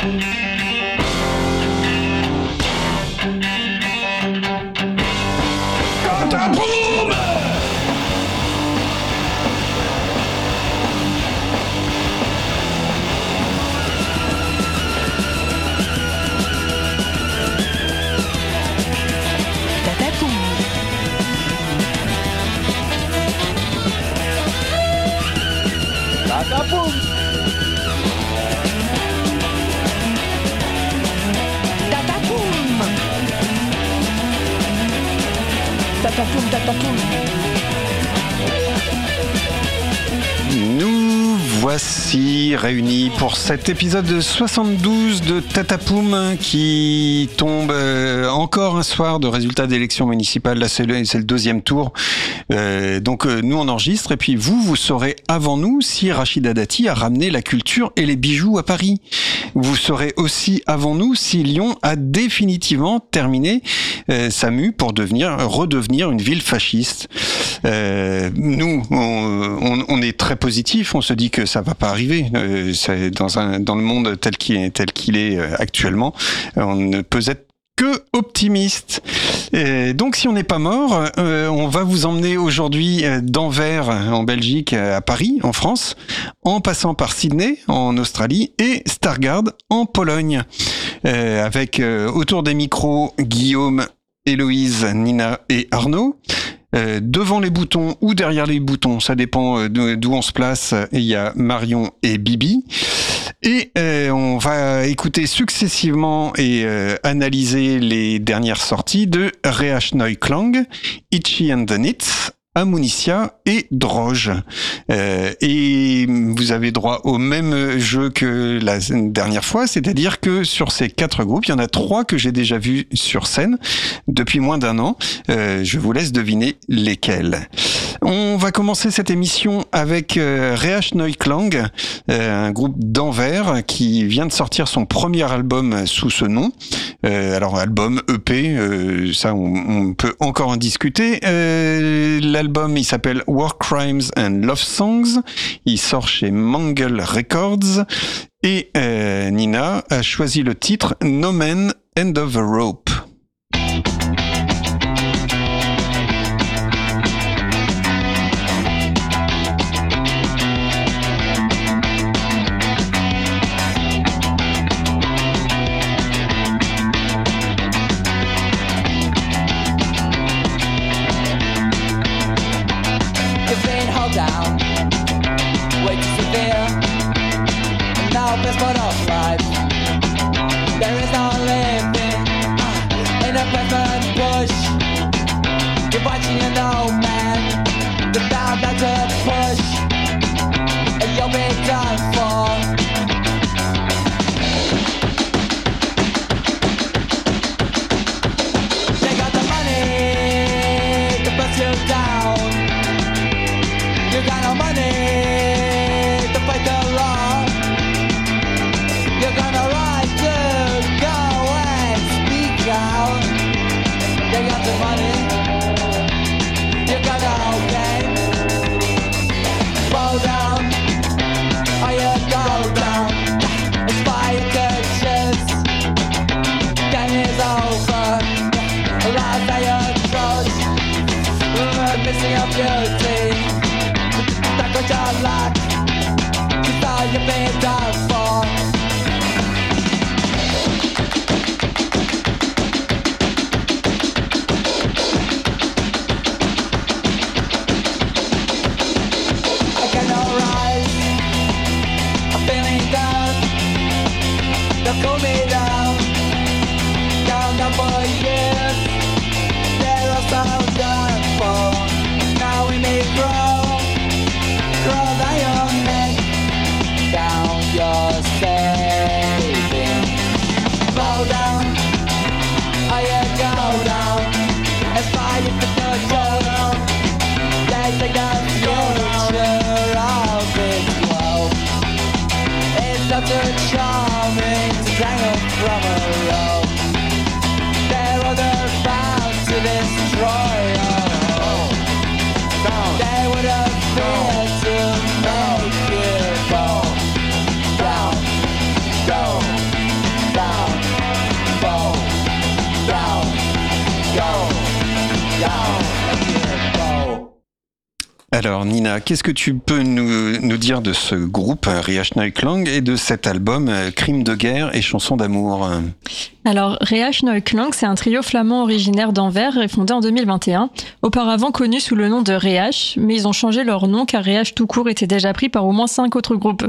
Nous voici réunis pour cet épisode 72 de Tatapoum qui tombe encore un soir de résultats d'élections municipales. Là, c'est le deuxième tour. Donc nous on enregistre et puis vous saurez avant nous si Rachida Dati a ramené la culture et les bijoux à Paris. Vous saurez aussi avant nous si Lyon a définitivement terminé sa mue pour redevenir une ville fasciste. Nous, on est très positif, on se dit que ça va pas arriver. C'est dans le monde tel qu'il est actuellement, on ne peut être que optimiste. Donc si on n'est pas mort, on va vous emmener aujourd'hui d'Anvers en Belgique à Paris en France, en passant par Sydney en Australie et Stargard en Pologne, avec autour des micros Guillaume, Héloïse, Nina et Arnaud. Devant les boutons ou derrière les boutons, ça dépend d'où on se place, il y a Marion et Bibi. Et on va écouter successivement et analyser les dernières sorties de Reach Neuklang, Itchy and the Knits, Amunitia et Droge. Et vous avez droit au même jeu que la dernière fois, c'est-à-dire que sur ces 4 groupes, il y en a 3 que j'ai déjà vus sur scène depuis moins d'1 an. Je vous laisse deviner lesquels. On va commencer cette émission avec Reach Neuklang, un groupe d'Anvers qui vient de sortir son premier album sous ce nom. Alors album, EP, ça on peut encore en discuter. L'album il s'appelle War Crimes and Love Songs. Il sort chez Mangle Records. Et Nina a choisi le titre No Man End of a Rope. Alors Nina, qu'est-ce que tu peux nous dire de ce groupe Rehash Neuklang et de cet album Crimes de guerre et chansons d'amour? Alors, Rehash Neuklang, c'est un trio flamand originaire d'Anvers et fondé en 2021, auparavant connu sous le nom de Rehash, mais ils ont changé leur nom car Rehash tout court était déjà pris par au moins 5 autres groupes.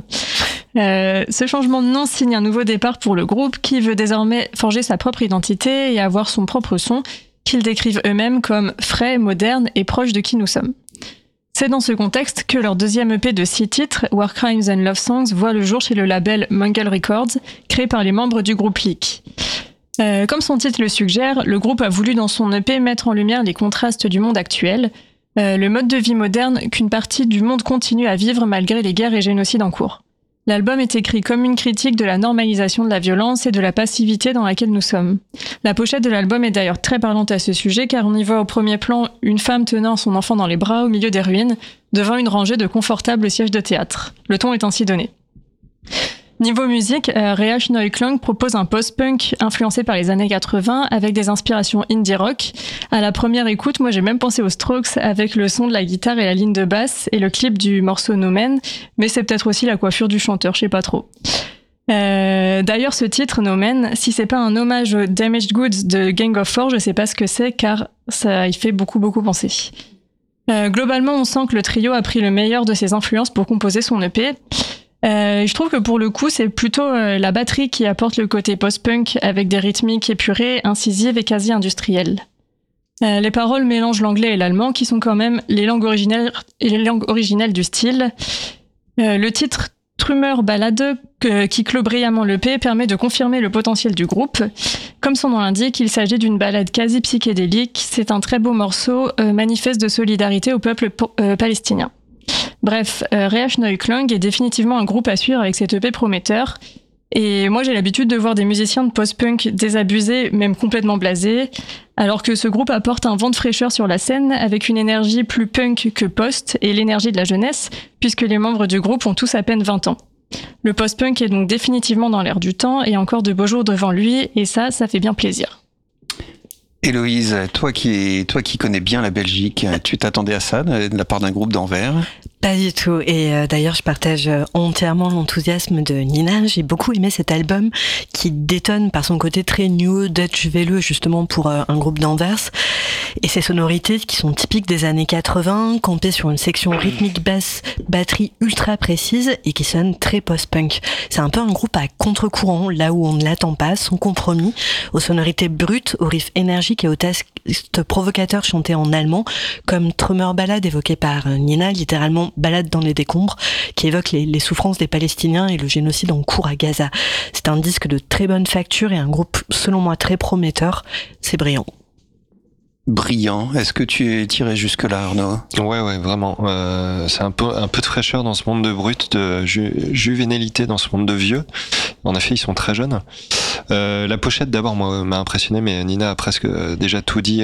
Ce changement de nom signe un nouveau départ pour le groupe qui veut désormais forger sa propre identité et avoir son propre son, qu'ils décrivent eux-mêmes comme frais, moderne et proche de qui nous sommes. C'est dans ce contexte que leur deuxième EP de 6 titres, War Crimes and Love Songs, voit le jour chez le label Mungle Records, créé par les membres du groupe Leak. Comme son titre le suggère, le groupe a voulu dans son EP mettre en lumière les contrastes du monde actuel, le mode de vie moderne qu'une partie du monde continue à vivre malgré les guerres et génocides en cours. L'album est écrit comme une critique de la normalisation de la violence et de la passivité dans laquelle nous sommes. La pochette de l'album est d'ailleurs très parlante à ce sujet car on y voit au premier plan une femme tenant son enfant dans les bras au milieu des ruines, devant une rangée de confortables sièges de théâtre. Le ton est ainsi donné. Niveau musique, Rehash Neuklang propose un post-punk influencé par les années 80 avec des inspirations indie rock. À la première écoute, moi j'ai même pensé aux Strokes avec le son de la guitare et la ligne de basse et le clip du morceau No Man, mais c'est peut-être aussi la coiffure du chanteur, je sais pas trop. D'ailleurs, ce titre, No Man, si c'est pas un hommage au Damaged Goods de Gang of Four, je sais pas ce que c'est car ça y fait beaucoup penser. Globalement, on sent que le trio a pris le meilleur de ses influences pour composer son EP. Je trouve que pour le coup, c'est plutôt la batterie qui apporte le côté post-punk avec des rythmiques épurées, incisives et quasi industrielles. Les paroles mélangent l'anglais et l'allemand qui sont quand même les langues originelles du style. Le titre Trümmer Ballade, qui clôt brillamment l'EP, permet de confirmer le potentiel du groupe. Comme son nom l'indique, il s'agit d'une ballade quasi psychédélique. C'est un très beau morceau, manifeste de solidarité au peuple palestinien. Bref, Rehash Neuklang est définitivement un groupe à suivre avec cet EP prometteur. Et moi, j'ai l'habitude de voir des musiciens de post-punk désabusés, même complètement blasés, alors que ce groupe apporte un vent de fraîcheur sur la scène avec une énergie plus punk que post et l'énergie de la jeunesse, puisque les membres du groupe ont tous à peine 20 ans. Le post-punk est donc définitivement dans l'air du temps et encore de beaux jours devant lui, et ça fait bien plaisir. Héloïse, toi qui connais bien la Belgique, tu t'attendais à ça de la part d'un groupe d'Anvers? Pas du tout. Et d'ailleurs, je partage entièrement l'enthousiasme de Nina. J'ai beaucoup aimé cet album qui détonne par son côté très new Dutch velleux, justement pour un groupe d'Anvers. Et ses sonorités qui sont typiques des années 80, campées sur une section rythmique basse, batterie ultra précise et qui sonne très post-punk. C'est un peu un groupe à contre-courant, là où on ne l'attend pas, sans compromis, aux sonorités brutes, aux riffs énergiques et aux textes provocateurs chantés en allemand, comme Trümmer Ballade évoqué par Nina, littéralement Balade dans les décombres, qui évoque les souffrances des Palestiniens et le génocide en cours à Gaza. C'est un disque de très bonne facture et un groupe, selon moi, très prometteur. C'est brillant. Brillant. Est-ce que tu es tiré jusque-là, Arnaud? Ouais, vraiment. C'est un peu de fraîcheur dans ce monde de brut, de juvénilité dans ce monde de vieux. En effet, ils sont très jeunes. La pochette, d'abord, moi, m'a impressionné, mais Nina a presque déjà tout dit.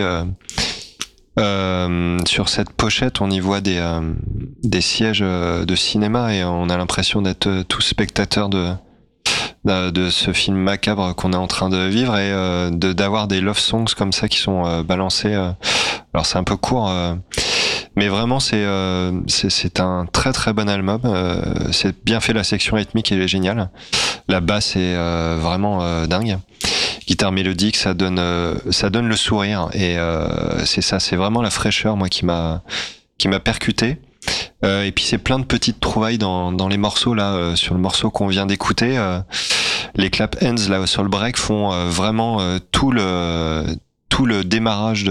Sur cette pochette, on y voit des sièges de cinéma et on a l'impression d'être tous spectateurs de ce film macabre qu'on est en train de vivre et d'avoir des love songs comme ça qui sont balancés. Alors c'est un peu court, mais vraiment c'est un très très bon album. C'est bien fait, la section rythmique elle est géniale. La basse est vraiment dingue. Guitare mélodique, ça donne le sourire et c'est ça, c'est vraiment la fraîcheur moi qui m'a percuté. Et puis c'est plein de petites trouvailles dans les morceaux là, sur le morceau qu'on vient d'écouter. Les clap hands là sur le break font vraiment tout le démarrage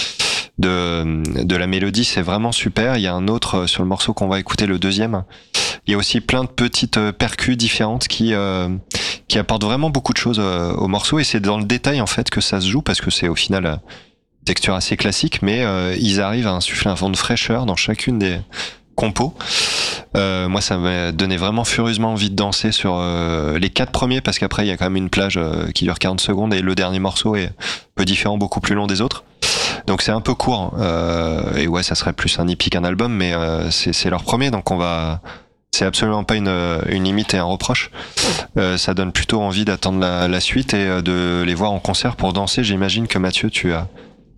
de la mélodie, c'est vraiment super. Il y a un autre sur le morceau qu'on va écouter, le deuxième. Il y a aussi plein de petites percus différentes qui apportent vraiment beaucoup de choses au morceau et c'est dans le détail en fait que ça se joue parce que c'est au final texture assez classique, mais ils arrivent à insuffler un vent de fraîcheur dans chacune des compos. Moi, ça m'a donné vraiment furieusement envie de danser sur les 4 premiers, parce qu'après, il y a quand même une plage qui dure 40 secondes, et le dernier morceau est un peu différent, beaucoup plus long des autres. Donc c'est un peu court, et ouais, ça serait plus un hippie qu'un album, mais c'est leur premier, donc c'est absolument pas une limite et un reproche. Ça donne plutôt envie d'attendre la suite et de les voir en concert pour danser. J'imagine que Mathieu, tu as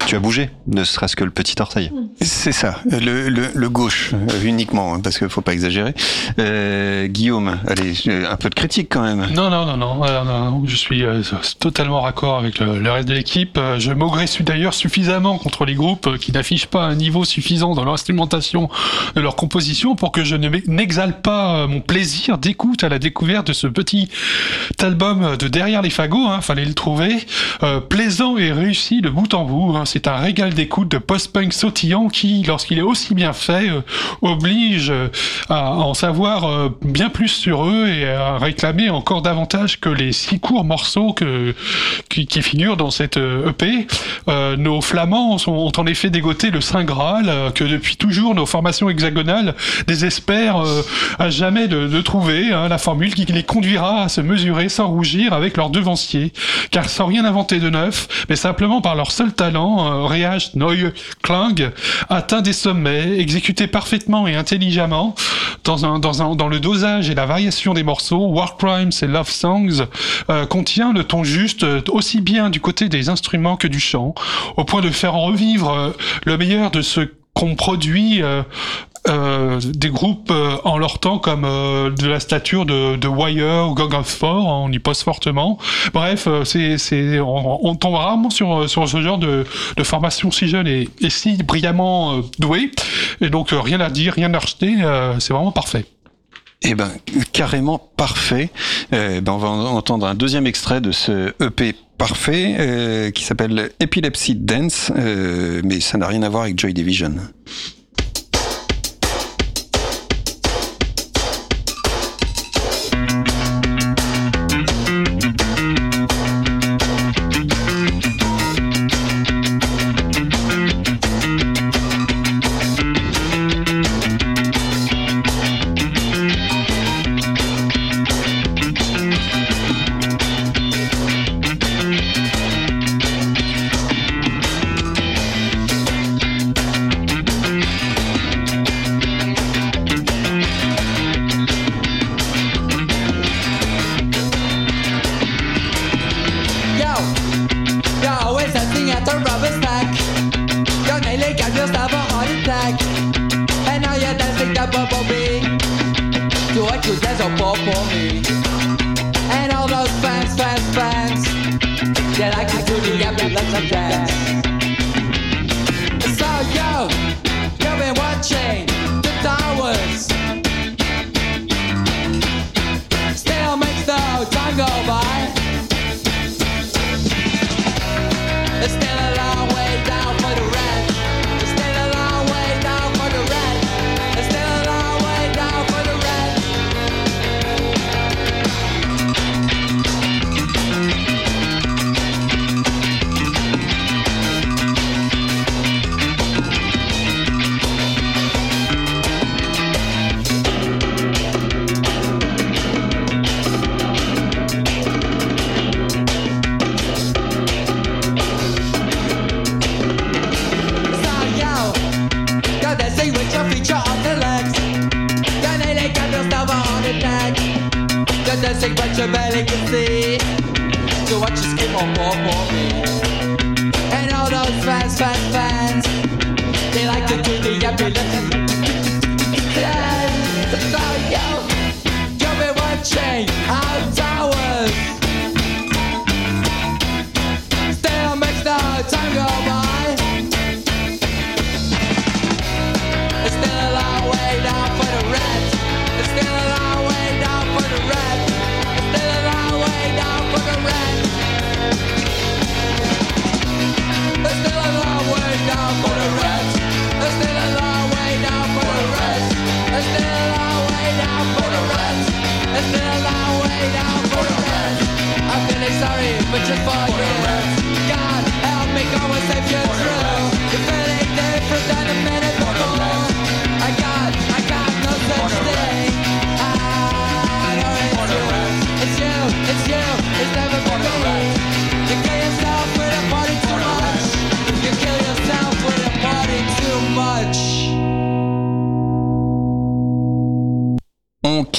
tu as bougé, ne serait-ce que le petit orteil. C'est ça, le gauche uniquement, parce qu'il faut pas exagérer. Guillaume, allez, un peu de critique quand même. Non, je suis totalement raccord avec le reste de l'équipe. Je m'agresse d'ailleurs suffisamment contre les groupes qui n'affichent pas un niveau suffisant dans leur instrumentation de leur composition pour que je n'exhale pas mon plaisir d'écoute à la découverte de ce petit album de Derrière les fagots, fallait le trouver. Plaisant et réussi de bout en bout, c'est un régal d'écoute de post-punk sautillant qui, lorsqu'il est aussi bien fait, oblige à en savoir bien plus sur eux et à réclamer encore davantage que les 6 courts morceaux qui figurent dans cette EP. Nos flamands ont en effet dégoté le Saint Graal que depuis toujours nos formations hexagonales désespèrent à jamais de trouver, la formule qui les conduira à se mesurer sans rougir avec leurs devanciers, car sans rien inventer de neuf, mais simplement par leur seul talent, Rehash Neue Klang atteint des sommets, exécuté parfaitement et intelligemment dans le dosage et la variation des morceaux. War Crimes et Love Songs contient le ton juste aussi bien du côté des instruments que du chant, au point de faire revivre le meilleur de ce qu'on produit des groupes en leur temps comme de la stature de Wire ou Gang of Four, on y pose fortement. Bref, on tombe rarement sur ce genre de formation si jeune et si brillamment douée, et donc rien à dire, rien à rejeter, c'est vraiment parfait. Eh ben, carrément parfait. On va entendre un deuxième extrait de ce EP parfait qui s'appelle Epilepsy Dance, mais ça n'a rien à voir avec Joy Division.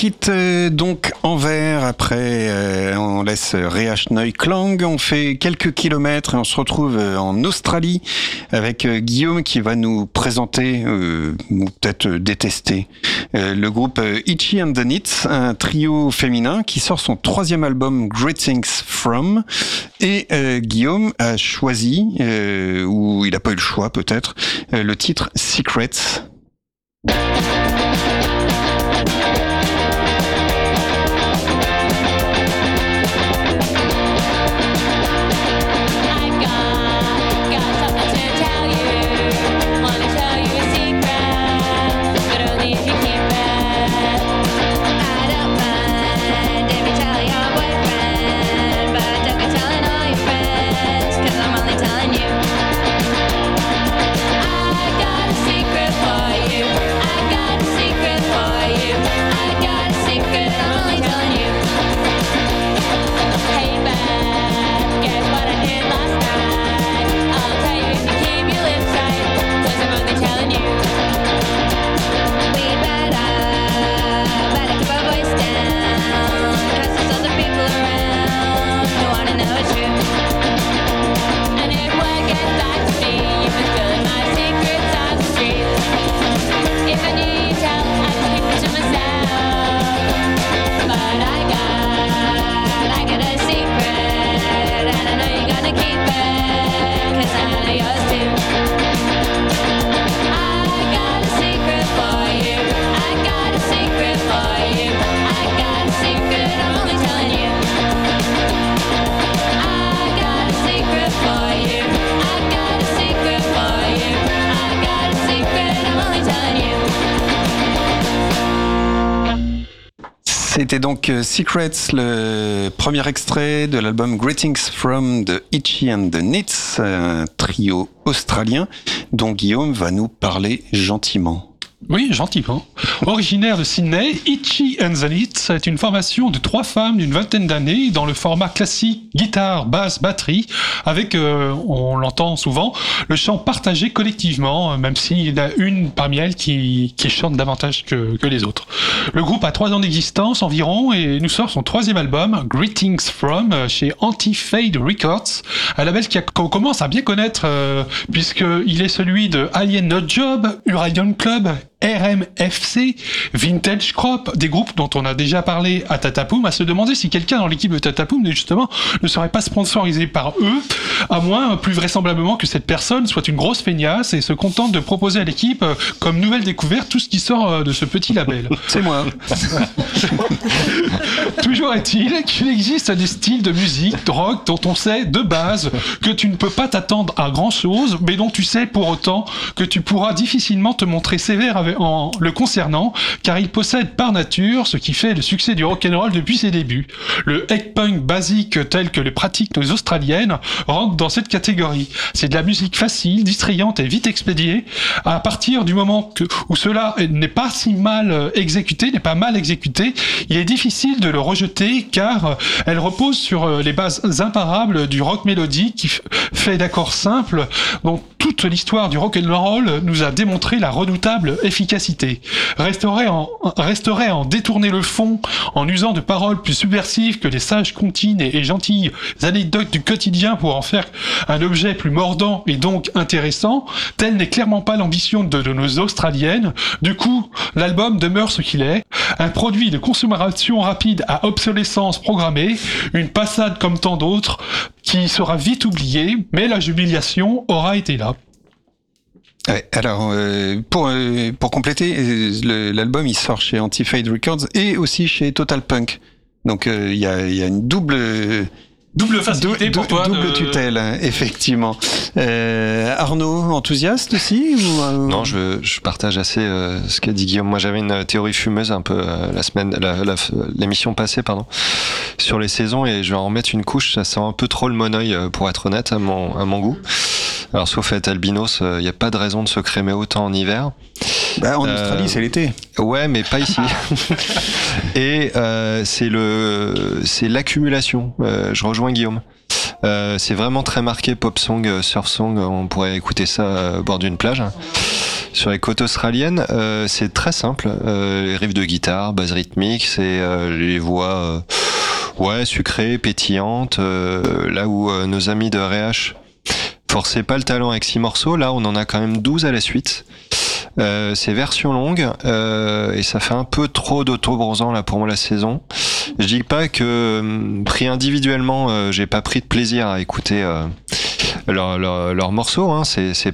quitte donc Anvers après, on laisse Reichenau-Klang, on fait quelques kilomètres et on se retrouve en Australie avec Guillaume qui va nous présenter, ou peut-être détester, le groupe Itchy and the Knits, un trio féminin qui sort son 3e album Greetings From, et Guillaume a choisi, ou il n'a pas eu le choix peut-être, le titre Secrets. C'était donc Secrets, le premier extrait de l'album Greetings From the Itchy and the Knits, un trio australien dont Guillaume va nous parler gentiment. Oui, gentiment. Originaire de Sydney, Itchy and the Knits est une formation de 3 femmes d'une vingtaine d'années dans le format classique guitare, basse, batterie, avec, on l'entend souvent, le chant partagé collectivement, même s'il y en a une parmi elles qui chante davantage que les autres. Le groupe a 3 ans d'existence environ et nous sort son 3e album, Greetings From, chez Anti-Fade Records, un label qu'on commence à bien connaître puisqu'il est celui de Alien Nut Job, Uridium Club, RMFC, Vintage Crop, des groupes dont on a déjà parlé à Tatapoum, à se demander si quelqu'un dans l'équipe de Tatapoum, justement, ne serait pas sponsorisé par eux, à moins, plus vraisemblablement, que cette personne soit une grosse feignasse et se contente de proposer à l'équipe, comme nouvelle découverte, tout ce qui sort de ce petit label. C'est moi. Toujours est-il qu'il existe des styles de musique, de rock, dont on sait, de base, que tu ne peux pas t'attendre à grand-chose, mais dont tu sais pour autant que tu pourras difficilement te montrer sévère en le concernant, car il possède par nature ce qui fait le succès du rock'n'roll depuis ses débuts. Le egg punk basique tel que le pratiquent nos australiennes rentre dans cette catégorie. C'est de la musique facile, distrayante et vite expédiée. À partir du moment où cela n'est pas si mal exécuté, n'est pas mal exécuté, il est difficile de le rejeter car elle repose sur les bases imparables du rock mélodique qui fait d'accords simples dont toute l'histoire du rock'n'roll nous a démontré la redoutable efficacité. Resterait en détourner le fond en usant de paroles plus subversives que les sages comptines et gentilles anecdotes du quotidien pour en faire un objet plus mordant et donc intéressant, telle n'est clairement pas l'ambition de nos australiennes. Du coup, l'album demeure ce qu'il est, un produit de consommation rapide à obsolescence programmée, une passade comme tant d'autres qui sera vite oubliée, mais la jubilation aura été là. Ouais, alors, pour compléter, l'album il sort chez Anti-Fade Records et aussi chez Total Punk. Donc il y a une double facilité pour toi. Double tutelle, effectivement. Arnaud, enthousiaste aussi ou... Non, je partage assez ce qu'a dit Guillaume. Moi, j'avais une théorie fumeuse un peu l'émission passée, sur les saisons, et je vais en remettre une couche. Ça sent un peu trop le monoeil, pour être honnête, à mon goût. Alors, sauf être albinos, il n'y a pas de raison de se crémer autant en hiver. Bah, en Australie, c'est l'été. Ouais, mais pas ici. Et c'est l'accumulation. Je rejoins Guillaume. C'est vraiment très marqué pop song, surf song. On pourrait écouter ça au bord d'une plage. sur les côtes australiennes, c'est très simple. Les riffs de guitare, base rythmique, c'est les voix sucrées, pétillantes. Là où nos amis de Rehash forçaient pas le talent avec 6 morceaux, là on en a quand même 12 à la suite. C'est version longue et ça fait un peu trop d'auto-bronzant là pour moi la saison. Je dis pas que pris individuellement, j'ai pas pris de plaisir à écouter leurs morceaux. Hein. C'est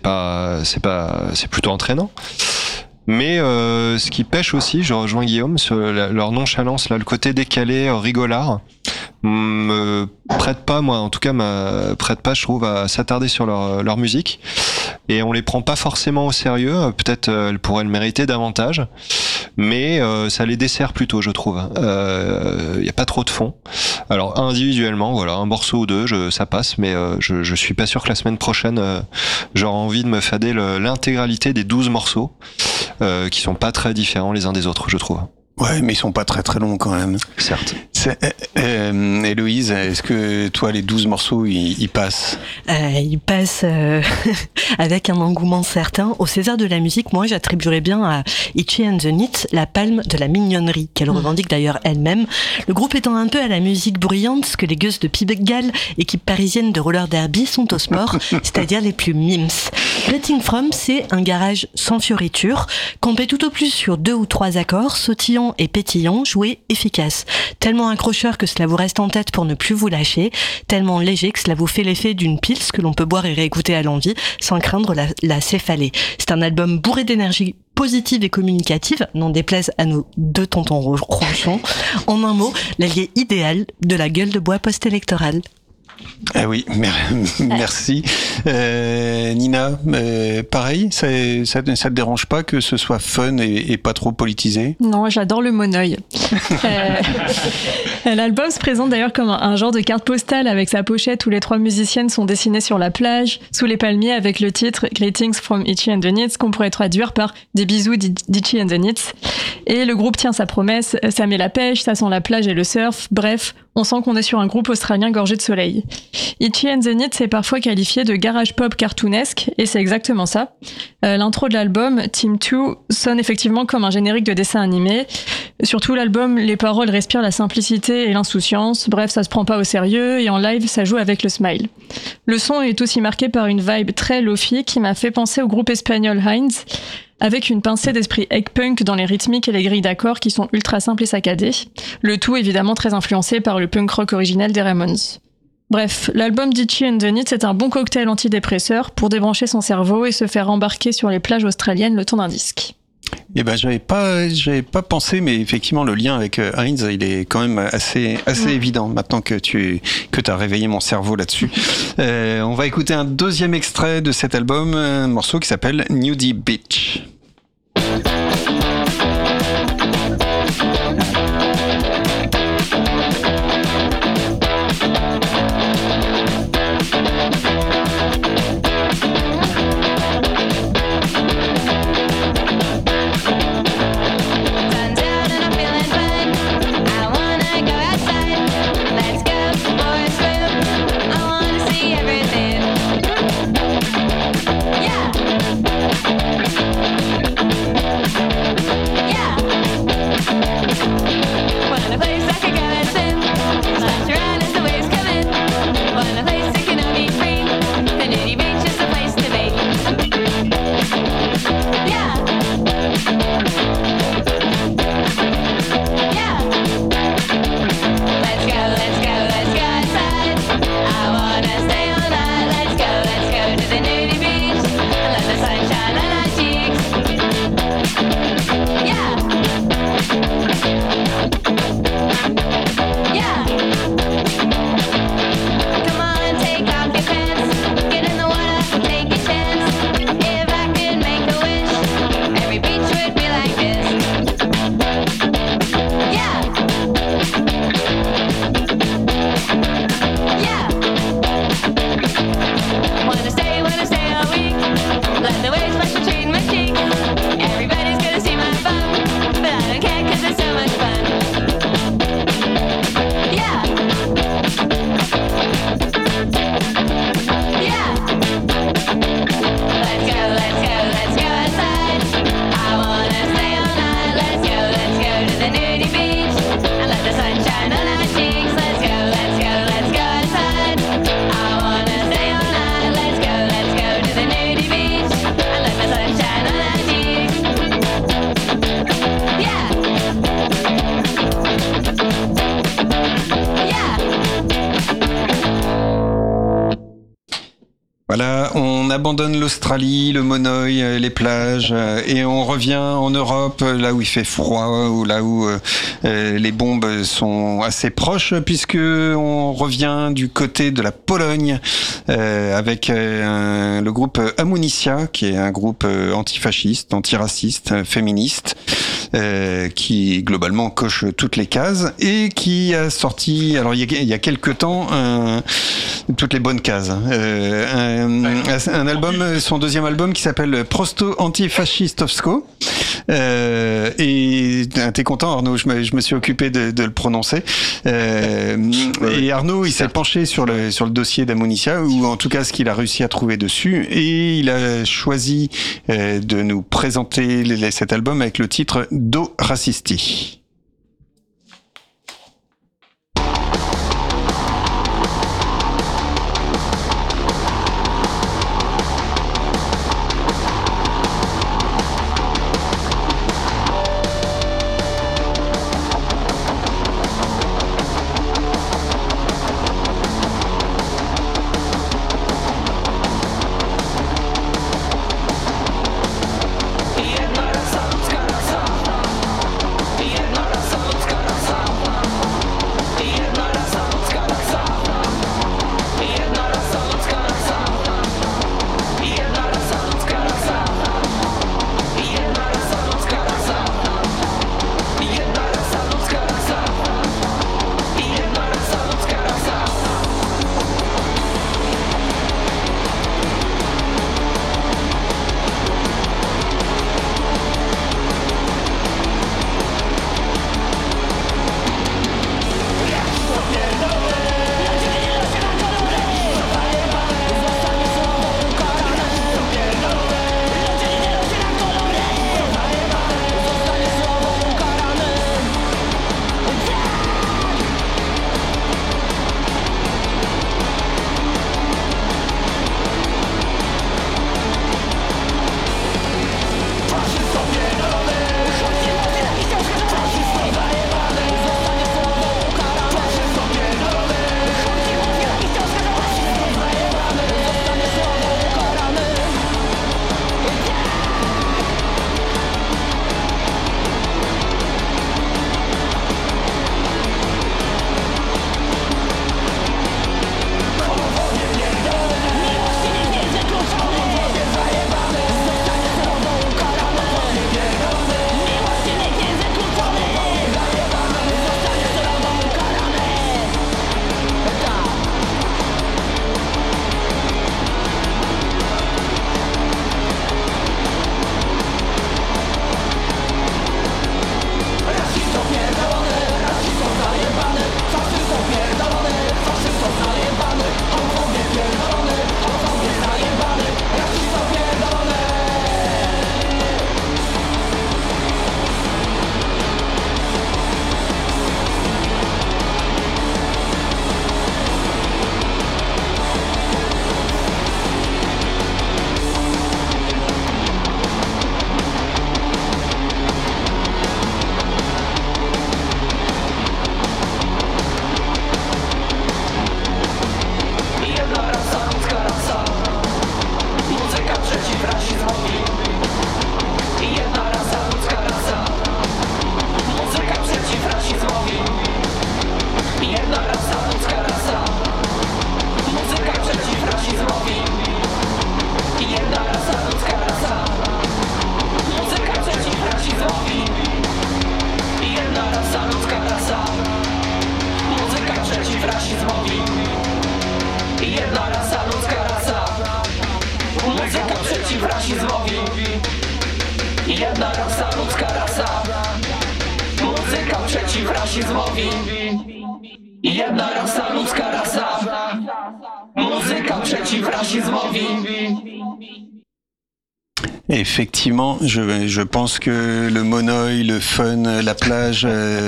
plutôt entraînant. Mais ce qui pêche aussi, je rejoins Guillaume sur leur nonchalance, là, le côté décalé, rigolard, me prête pas, moi en tout cas, je trouve, à s'attarder sur leur musique. Et on les prend pas forcément au sérieux. Peut-être elles pourraient le mériter davantage, mais ça les dessert plutôt, je trouve. Y a pas trop de fond. Alors individuellement, voilà, un morceau ou deux, ça passe, mais je suis pas sûr que la semaine prochaine j'aurai envie de me fader l'intégralité des 12 morceaux qui sont pas très différents les uns des autres, je trouve. Ouais, mais ils sont pas très très longs quand même. Certes. Héloïse, est-ce que toi, les 12 morceaux, ils passent? Ils passent avec un engouement certain. Au César de la musique, moi, j'attribuerais bien à Itchy and the Knits la palme de la mignonnerie, qu'elle revendique d'ailleurs elle-même. Le groupe étant un peu à la musique bruyante, ce que les gueuses de Pigalle, équipe parisienne de roller derby, sont au sport, c'est-à-dire les plus mimes. Greeting From, c'est un garage sans fioriture, campé tout au plus sur 2 ou 3 accords, sautillant et pétillant, joué efficace. Tellement accrocheur que cela vous reste en tête pour ne plus vous lâcher, tellement léger que cela vous fait l'effet d'une pils que l'on peut boire et réécouter à l'envie sans craindre la céphalée. C'est un album bourré d'énergie positive et communicative, n'en déplaise à nos 2 tontons ronchons. En un mot, l'allié idéal de la gueule de bois post-électorale. Ah oui, merci. Nina, pareil, ça te dérange pas que ce soit fun et pas trop politisé? Non, j'adore le monoeil. L'album se présente d'ailleurs comme un genre de carte postale avec sa pochette où les 3 musiciennes sont dessinées sur la plage, sous les palmiers, avec le titre Greetings from Itchy and the Knits, qu'on pourrait traduire par des bisous d'Itchy and the Knits. Et le groupe tient sa promesse, ça met la pêche, ça sent la plage et le surf, bref, on sent qu'on est sur un groupe australien gorgé de soleil. Itchy and the Knits est parfois qualifié de garage pop cartoonesque, et c'est exactement ça. L'intro de l'album, Team 2, sonne effectivement comme un générique de dessin animé. Surtout l'album, les paroles respirent la simplicité et l'insouciance, bref, ça se prend pas au sérieux, et en live, ça joue avec le smile. Le son est aussi marqué par une vibe très lo-fi qui m'a fait penser au groupe espagnol Heinz, avec une pincée d'esprit egg punk dans les rythmiques et les grilles d'accords qui sont ultra simples et saccadées. Le tout évidemment très influencé par le punk rock originel des Ramones. Bref, l'album d'Itchy and the Knits est un bon cocktail antidépresseur pour débrancher son cerveau et se faire embarquer sur les plages australiennes le temps d'un disque. Eh ben, j'avais pas pensé, mais effectivement, le lien avec Heinz, il est quand même assez évident maintenant que t'as réveillé mon cerveau là-dessus. On va écouter un deuxième extrait de cet album, un morceau qui s'appelle Nudie Beach. Voilà, on abandonne l'Australie, le monoï, les plages, et on revient en Europe, là où il fait froid, ou là où les bombes sont assez proches, puisque on revient du côté de la Pologne avec le groupe Amunicia, qui est un groupe antifasciste, antiraciste, féministe, qui globalement coche toutes les cases et qui a sorti, alors il y a quelques temps, toutes les bonnes cases. Un album, son deuxième album qui s'appelle Prosto Antifascistovsko. Et t'es content, Arnaud, je me suis occupé de le prononcer. Et Arnaud, il s'est penché sur le dossier d'Amunicia, ou en tout cas ce qu'il a réussi à trouver dessus, et il a choisi de nous présenter cet album avec le titre Do Racisti. Jedna rasa, ludzka rasa. Muzyka przeciw rasizmowi. Jedna rasa, ludzka rasa. Muzyka przeciw rasizmowi. Effectivement, je pense que le monoeil, le fun, la plage,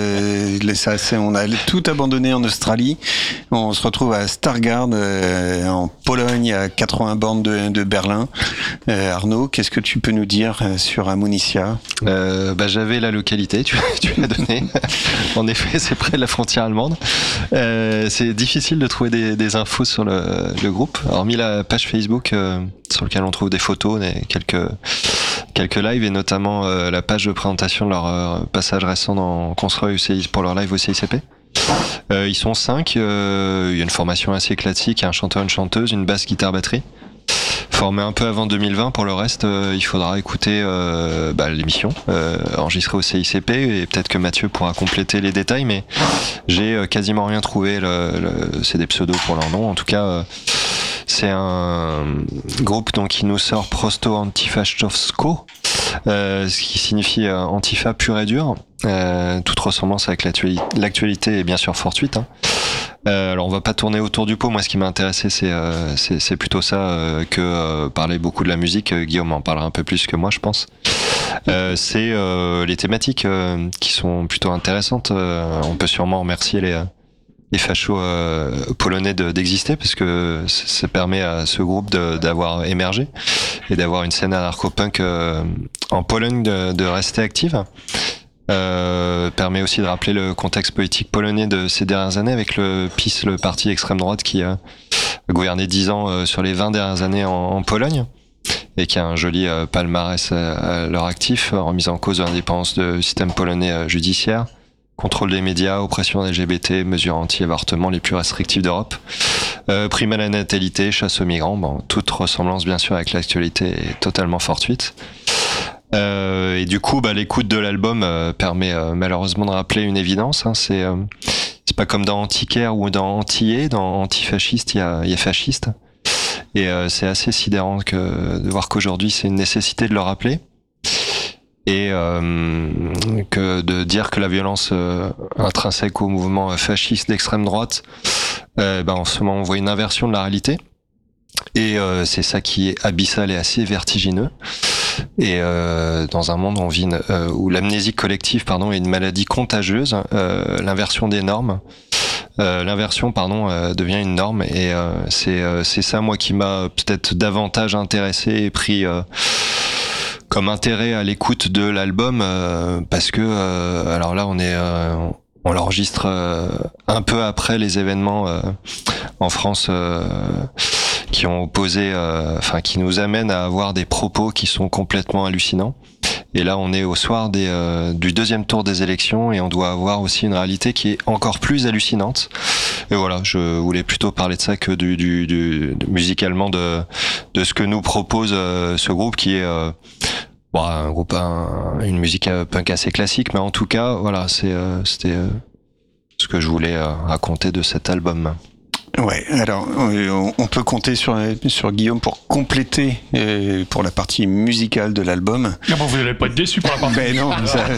on a tout abandonné en Australie. On se retrouve à Stargard, en Pologne, à 80 bornes de Berlin. Arnaud, qu'est-ce que tu peux nous dire sur Amunicia ? J'avais la localité, tu l'as donné. En effet, c'est près de la frontière allemande. C'est difficile de trouver des infos sur le groupe, hormis la page Facebook sur laquelle on trouve des photos, quelques lives, et notamment la page de présentation de leur passage récent dans Construit pour leur live au CICP. Ils sont 5, il y a une formation assez classique, un chanteur, une chanteuse, une basse, guitare, batterie. Formé un peu avant 2020, pour le reste, il faudra écouter l'émission enregistrée au CICP, et peut-être que Mathieu pourra compléter les détails, mais j'ai quasiment rien trouvé, c'est des pseudos pour leur nom, en tout cas... C'est un groupe donc qui nous sort Prosto Antifaszczowsko, ce qui signifie Antifa pur et dur. Toute ressemblance avec l'actualité est bien sûr fortuite. Alors on va pas tourner autour du pot. Moi, ce qui m'a intéressé, c'est plutôt ça que parler beaucoup de la musique. Guillaume en parlera un peu plus que moi, je pense. C'est les thématiques qui sont plutôt intéressantes. On peut sûrement remercier les fachos polonais d'exister, parce que ça permet à ce groupe d'avoir émergé et d'avoir une scène anarcho-punk en Pologne de rester active. Permet aussi de rappeler le contexte politique polonais de ces dernières années avec le PiS, le parti extrême droite qui a gouverné 10 ans sur les 20 dernières années en Pologne, et qui a un joli palmarès à leur actif, remise en cause de l'indépendance du système polonais judiciaire, contrôle des médias, oppression LGBT, mesures anti-avortement les plus restrictives d'Europe, prime à la natalité, chasse aux migrants. Toute ressemblance bien sûr avec l'actualité est totalement fortuite. Et du coup, l'écoute de l'album permet malheureusement de rappeler une évidence. C'est pas comme dans Antiquaire ou dans Antillais. Dans Antifasciste, il y a fasciste. Et c'est assez sidérant de voir qu'aujourd'hui c'est une nécessité de le rappeler. Et que de dire que la violence intrinsèque au mouvement fasciste d'extrême droite, en ce moment on voit une inversion de la réalité, et c'est ça qui est abyssal et assez vertigineux. Et dans un monde où l'amnésie collective est une maladie contagieuse, l'inversion des normes, devient une norme, et c'est ça moi qui m'a peut-être davantage intéressé et pris comme intérêt à l'écoute de l'album, parce que alors là on l'enregistre un peu après les événements en France qui ont opposé, qui nous amènent à avoir des propos qui sont complètement hallucinants. Et là on est au soir du deuxième tour des élections, et on doit avoir aussi une réalité qui est encore plus hallucinante. Et voilà, je voulais plutôt parler de ça que musicalement de ce que nous propose ce groupe, qui est un groupe, une musique punk assez classique, mais en tout cas, voilà, c'était ce que je voulais raconter de cet album. Ouais, alors on peut compter sur Guillaume pour compléter pour la partie musicale de l'album. Vous n'allez pas être déçu par la partie. Ben non,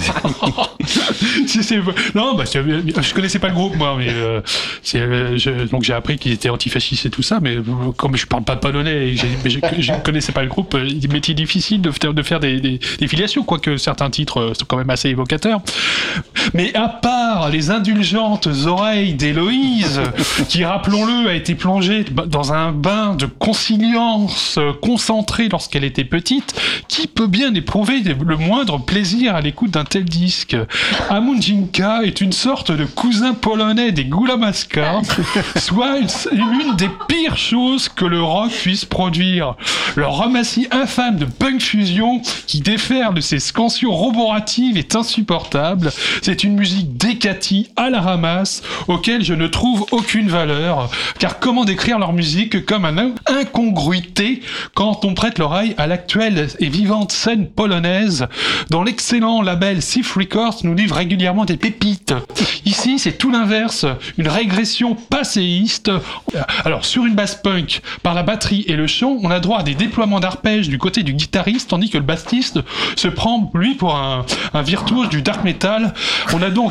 je connaissais pas le groupe moi, mais donc j'ai appris qu'ils étaient antifascistes et tout ça, mais comme je parle pas polonais et je ne connaissais pas le groupe, il m'était difficile de faire des filiations, quoique certains titres sont quand même assez évocateurs. Mais à part les indulgentes oreilles d'Héloïse, qui, rappelons-le, a été plongée dans un bain de consilience concentrée lorsqu'elle était petite, qui peut bien éprouver le moindre plaisir à l'écoute d'un tel disque? Amunjinka est une sorte de cousin polonais des Gulamaska, soit une des pires choses que le rock puisse produire. Leur ramassis infâme de punk fusion qui déferle de ses scansions roboratives est insupportable. C'est une musique décatie à la ramasse, auquel je ne trouve aucune valeur. Car comment décrire leur musique comme une incongruité quand on prête l'oreille à l'actuelle et vivante scène polonaise, dont l'excellent label Sif Records nous livre régulièrement des pépites. Ici, c'est tout l'inverse, une régression passéiste. Alors, sur une basse punk, par la batterie et le chant, on a droit à des déploiements d'arpèges du côté du guitariste, tandis que le bassiste se prend, lui, pour un virtuose du dark metal. On a donc un côté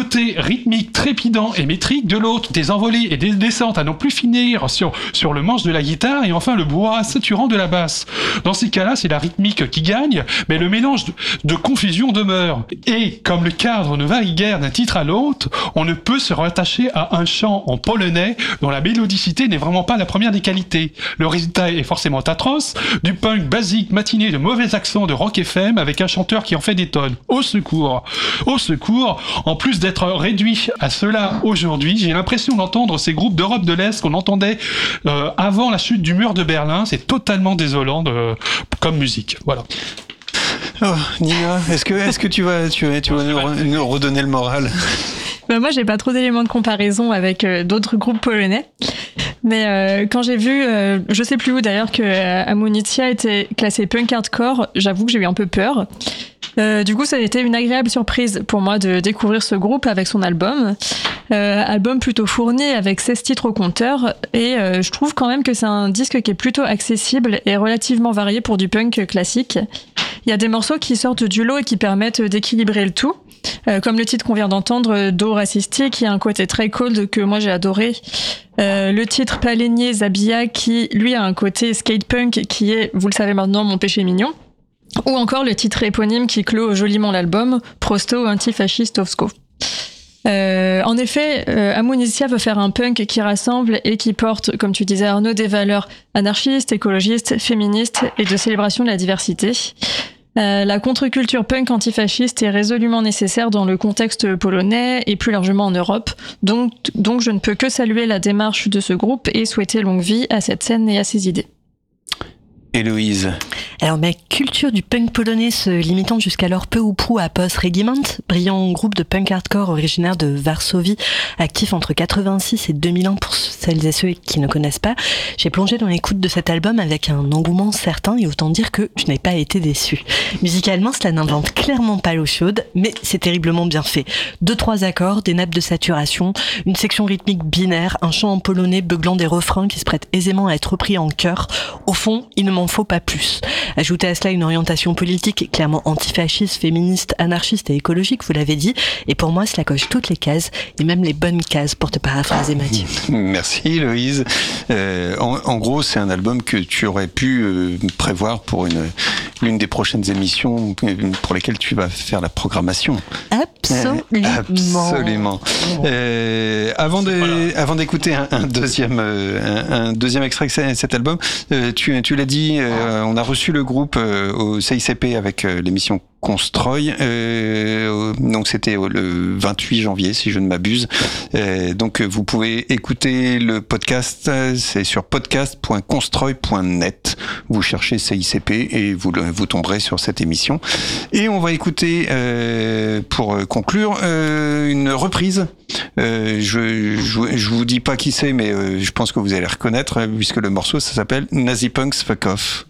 côté rythmique, trépidant et métrique, de l'autre, des envolées et des descentes à non plus finir sur le manche de la guitare, et enfin le brouhaha saturant de la basse. Dans ces cas-là, c'est la rythmique qui gagne, mais le mélange de confusion demeure. Et comme le cadre ne varie guère d'un titre à l'autre, on ne peut se rattacher à un chant en polonais dont la mélodicité n'est vraiment pas la première des qualités. Le résultat est forcément atroce, du punk basique matiné de mauvais accents de rock FM avec un chanteur qui en fait des tonnes. Au secours! Au secours! En plus d'être réduit à cela aujourd'hui, j'ai l'impression d'entendre ces groupes d'Europe de l'Est qu'on entendait avant la chute du mur de Berlin. C'est totalement désolant comme musique. Voilà. Oh, Nina, est-ce que tu vas nous redonner le moral? Moi, j'ai pas trop d'éléments de comparaison avec d'autres groupes polonais. Mais quand j'ai vu, je sais plus où d'ailleurs, que Amunicja était classé punk hardcore, j'avoue que j'ai eu un peu peur. Du coup, ça a été une agréable surprise pour moi de découvrir ce groupe avec son album. Album plutôt fourni avec 16 titres au compteur, et je trouve quand même que c'est un disque qui est plutôt accessible et relativement varié pour du punk classique. Il y a des morceaux qui sortent du lot et qui permettent d'équilibrer le tout, comme le titre qu'on vient d'entendre, Do Racisti, qui a un côté très cold que moi j'ai adoré. Le titre Palenier Zabija, qui lui a un côté skate punk qui est, vous le savez maintenant, mon péché mignon. Ou encore le titre éponyme qui clôt joliment l'album, Prosto Antifascistovsko. En effet, Amunicja veut faire un punk qui rassemble et qui porte, comme tu disais Arnaud, des valeurs anarchistes, écologistes, féministes et de célébration de la diversité. La contre-culture punk antifasciste est résolument nécessaire dans le contexte polonais et plus largement en Europe. Donc je ne peux que saluer la démarche de ce groupe et souhaiter longue vie à cette scène et à ses idées. Héloïse. Alors, ma culture du punk polonais se limitant jusqu'alors peu ou prou à Post Regiment, brillant groupe de punk hardcore originaire de Varsovie, actif entre 86 et 2001 pour celles et ceux qui ne connaissent pas, j'ai plongé dans l'écoute de cet album avec un engouement certain, et autant dire que je n'ai pas été déçu. Musicalement, cela n'invente clairement pas l'eau chaude, mais c'est terriblement bien fait. 2-3 accords, des nappes de saturation, une section rythmique binaire, un chant en polonais beuglant des refrains qui se prêtent aisément à être repris en chœur. Au fond, il ne m'en faut pas plus. Ajoutez à cela une orientation politique clairement antifasciste, féministe, anarchiste et écologique, vous l'avez dit, et pour moi cela coche toutes les cases, et même les bonnes cases, pour te paraphraser Mathieu. Merci Loïse. En gros, c'est un album que tu aurais pu prévoir pour l'une des prochaines émissions pour lesquelles tu vas faire la programmation. Absolument. Avant d'écouter un deuxième extrait de cet album, tu l'as dit, on a reçu le groupe au CICP avec l'émission Constroy, donc c'était le 28 janvier si je ne m'abuse. Donc vous pouvez écouter le podcast, c'est sur podcast.constroy.net. Vous cherchez CICP et vous tomberez sur cette émission. Et on va écouter, pour conclure, une reprise. Je vous dis pas qui c'est, mais je pense que vous allez le reconnaître puisque le morceau ça s'appelle Nazi Punks Fuck Off.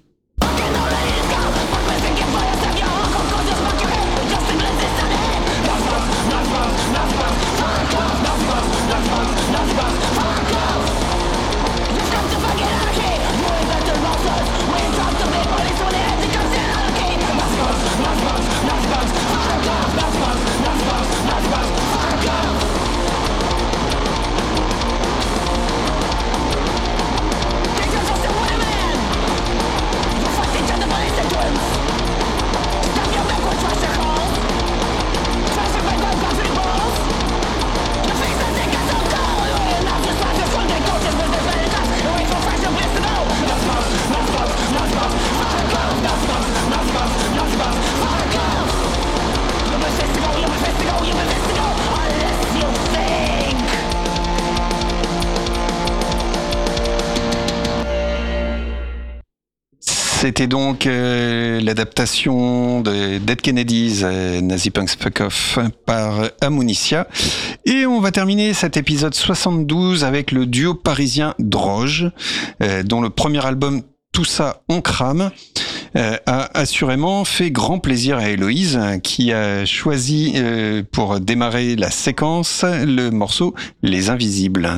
C'était donc l'adaptation de Dead Kennedys, Nazi Punks Fuck Off par Amunicja. Et on va terminer cet épisode 72 avec le duo parisien Droge, dont le premier album Tout ça on crame a assurément fait grand plaisir à Héloïse, qui a choisi pour démarrer la séquence le morceau Les Invisibles.